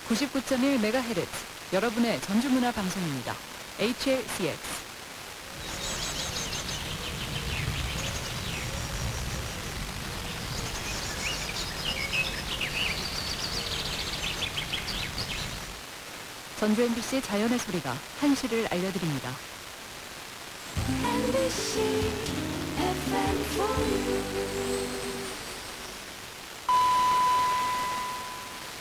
99.1MHz 여러분의 전주문화 방송입니다. HLCX 전주 MBC 자연의 소리가 1시를 알려드립니다. MBC FM for you.